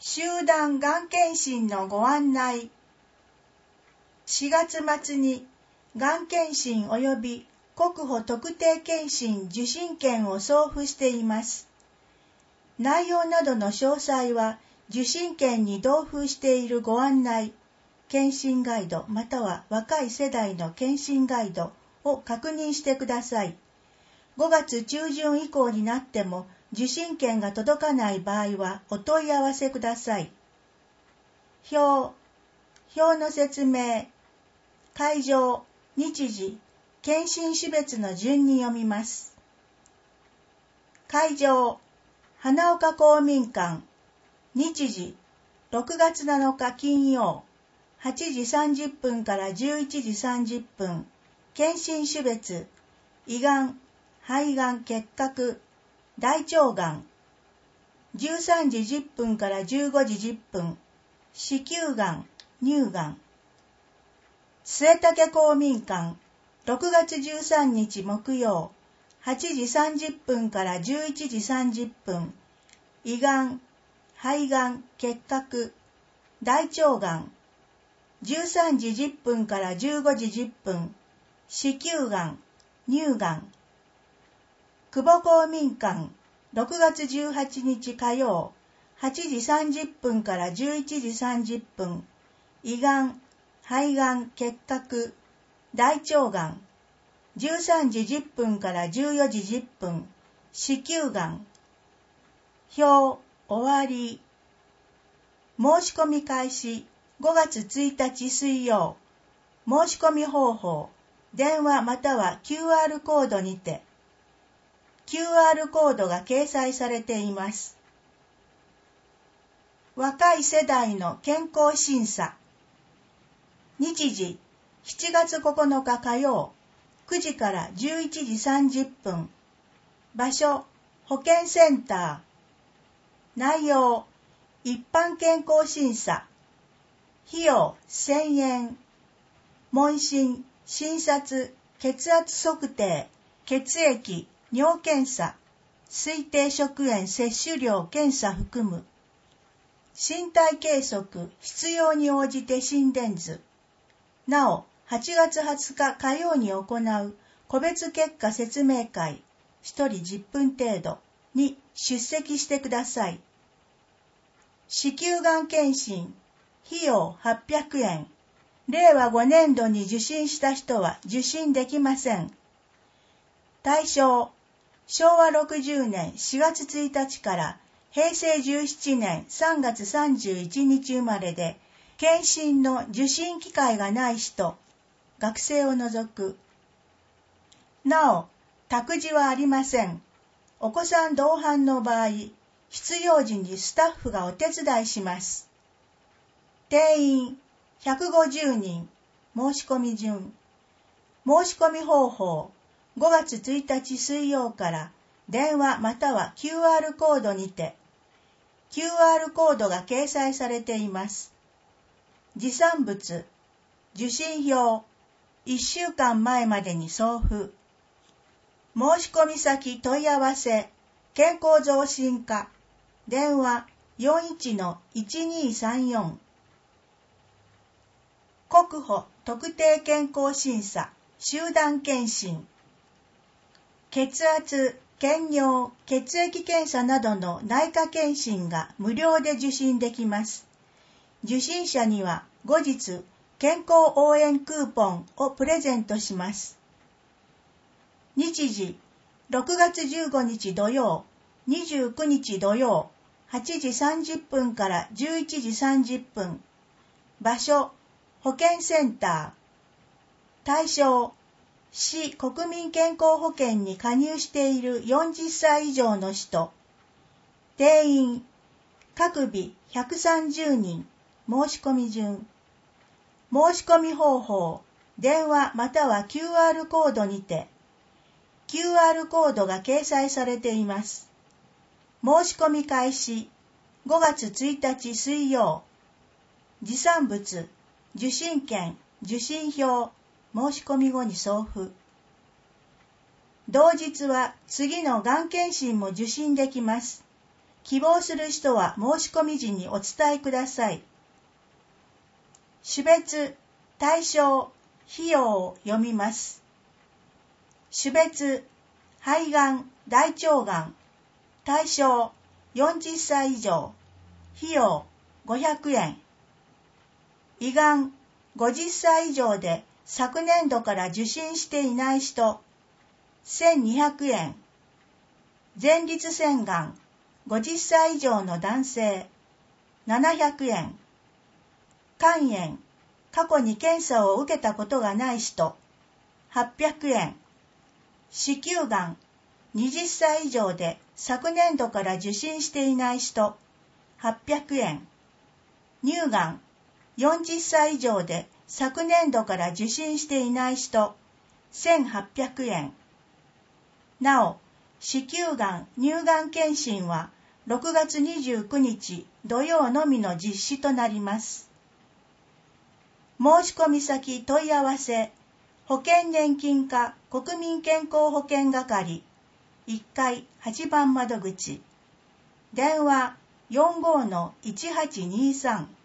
集団がん検診のご案内。4月末にがん検診及び国保特定検診受診券を送付しています。内容などの詳細は受診券に同封しているご案内、検診ガイドまたは若い世代の検診ガイドを確認してください。5月中旬以降になっても受診券が届かない場合はお問い合わせください。表の説明、会場、日時、検診種別の順に読みます。会場、花岡公民館、日時、6月7日金曜、8時30分から11時30分、検診種別、胃がん、肺がん結核、大腸がん、13時10分から15時10分、子宮がん、乳がん。末竹公民館、6月13日木曜、8時30分から11時30分、胃がん、肺がん結核、大腸がん、13時10分から15時10分、子宮がん、乳がん。久保公民館、6月18日火曜、8時30分から11時30分、胃がん、肺がん結核、大腸がん、13時10分から14時10分、子宮がん。表、終わり。申し込み開始、5月1日水曜。申し込み方法、電話または QR コードにて。QR コードが掲載されています。若い世代の健康審査。日時、7月9日火曜、9時から11時30分。場所、保健センター。内容、一般健康審査。費用、1000円。問診、診察、血圧測定、血液、尿検査、推定食塩摂取量検査含む。身体計測、必要に応じて心電図。なお、8月20日火曜に行う個別結果説明会、1人10分程度に出席してください。子宮がん検診、費用800円。令和5年度に受診した人は受診できません。対象、昭和60年4月1日から平成17年3月31日生まれで、検診の受診機会がない人、学生を除く。なお、託児はありません。お子さん同伴の場合、必要時にスタッフがお手伝いします。定員150人、申し込み順。申し込み方法、5月1日水曜から電話または QR コードにて。QR コードが掲載されています。持参物、受診票、1週間前までに送付。申し込み先問い合わせ、健康増進課、電話 41-1234。国保特定健康審査、集団検診。血圧、検尿、血液検査などの内科検診が無料で受診できます。受診者には後日、健康応援クーポンをプレゼントします。日時、6月15日土曜、29日土曜、8時30分から11時30分。場所、保健センター。対象、市国民健康保険に加入している40歳以上の人。定員、各日130人、申し込み順。申し込み方法、電話または QR コードにて。QR コードが掲載されています。申し込み開始、5月1日水曜。持参物、受診券、受診票、申し込み後に送付。同日は次のがん検診も受診できます。 希望する人は申し込み時にお伝えください。種別、対象、費用を読みます。種別、肺がん、大腸がん、対象、40歳以上、費用、500円。胃がん、50歳以上で昨年度から受診していない人、1200円。前立腺がん、50歳以上の男性、700円。肝炎、過去に検査を受けたことがない人、800円。子宮がん、20歳以上で昨年度から受診していない人、800円。乳がん、40歳以上で昨年度から受診していない人、1800円。なお、子宮がん、乳がん検診は6月29日土曜のみの実施となります。申し込み先問い合わせ、保険年金課国民健康保険係1階8番窓口、電話 45-1823